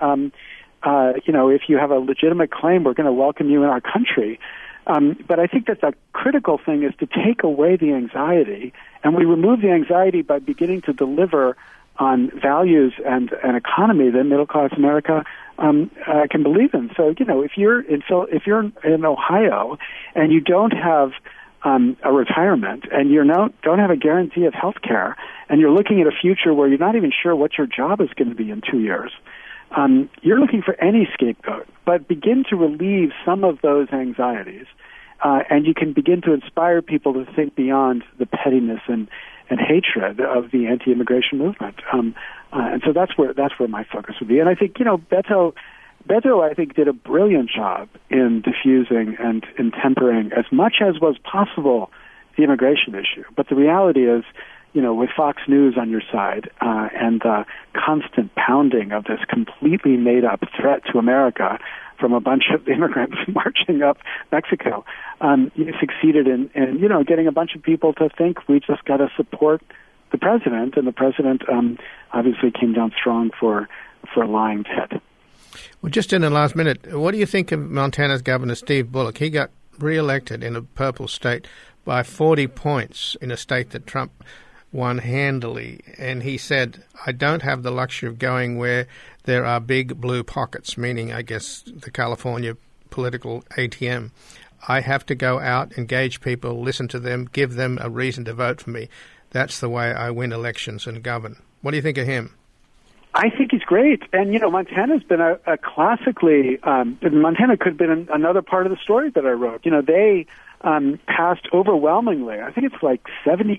G: if you have a legitimate claim, we're going to welcome you in our country. But I think that the critical thing is to take away the anxiety, and we remove the anxiety by beginning to deliver on values and an economy that middle-class America can believe in. So, if you're in Ohio and you don't have a retirement, and you don't have a guarantee of health care, and you're looking at a future where you're not even sure what your job is going to be in 2 years, you're looking for any scapegoat, but begin to relieve some of those anxieties, and you can begin to inspire people to think beyond the pettiness and hatred of the anti-immigration movement. And so that's where my focus would be. And I think Beto, I think, did a brilliant job in diffusing and in tempering as much as was possible the immigration issue. But the reality is, with Fox News on your side and the constant pounding of this completely made-up threat to America from a bunch of immigrants marching up Mexico, you succeeded in getting a bunch of people to think we just got to support the president, and the president obviously came down strong for lying Ted.
A: Well, just in the last minute, what do you think of Montana's Governor Steve Bullock? He got re-elected in a purple state by 40 points in a state that Trump won handily, and he said, I don't have the luxury of going where there are big blue pockets, meaning, I guess, the California political ATM. I have to go out, engage people, listen to them, give them a reason to vote for me. That's the way I win elections and govern. What do you think of him?
G: I think he's great. And, Montana's been a classically, Montana could have been another part of the story that I wrote. They passed overwhelmingly, I think it's like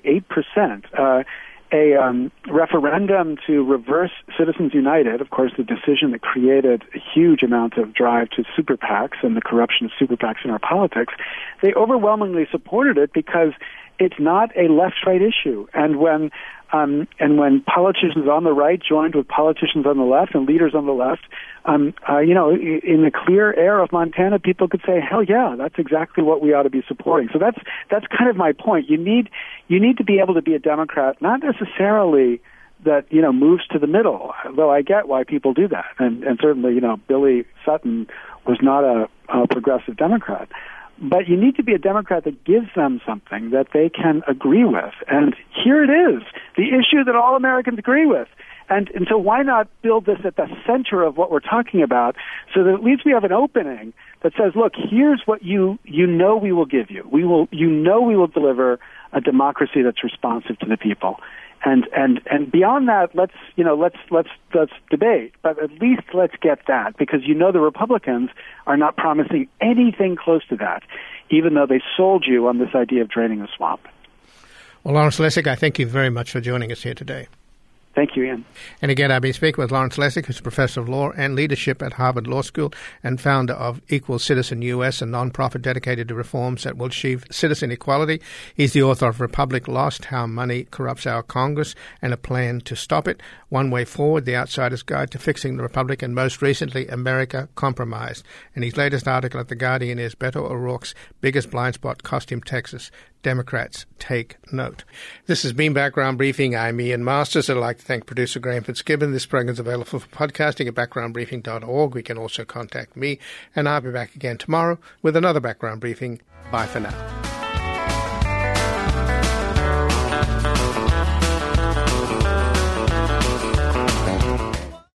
G: 78%, a referendum to reverse Citizens United, of course, the decision that created a huge amount of drive to super PACs and the corruption of super PACs in our politics. They overwhelmingly supported it because it's not a left-right issue. And when politicians on the right joined with politicians on the left and leaders on the left, in the clear air of Montana, people could say, hell yeah, that's exactly what we ought to be supporting. So that's kind of my point. You need to be able to be a Democrat, not necessarily that, moves to the middle, though I get why people do that. And certainly, Billy Sutton was not a progressive Democrat. But you need to be a Democrat that gives them something that they can agree with. And here it is, the issue that all Americans agree with. And so why not build this at the center of what we're talking about, so that at least we have an opening that says, look, here's what we will give you. We will deliver a democracy that's responsive to the people. And beyond that, let's debate, but at least let's get that, because the Republicans are not promising anything close to that, even though they sold you on this idea of draining the swamp.
A: Well, Lawrence Lessig, I thank you very much for joining us here today.
G: Thank you, Ian.
A: And again, I've been speaking with Lawrence Lessig, who's a professor of law and leadership at Harvard Law School and founder of Equal Citizen US, a nonprofit dedicated to reforms that will achieve citizen equality. He's the author of Republic Lost, How Money Corrupts Our Congress and a Plan to Stop It, One Way Forward, The Outsider's Guide to Fixing the Republic, and most recently, America Compromised. And his latest article at The Guardian is Beto O'Rourke's Biggest Blind Spot Cost Him Texas. Democrats take note. This has been Background Briefing. I'm Ian Masters. I'd like to thank producer Graham Fitzgibbon. This program is available for podcasting at backgroundbriefing.org. We can also contact me, and I'll be back again tomorrow with another Background Briefing. Bye for now.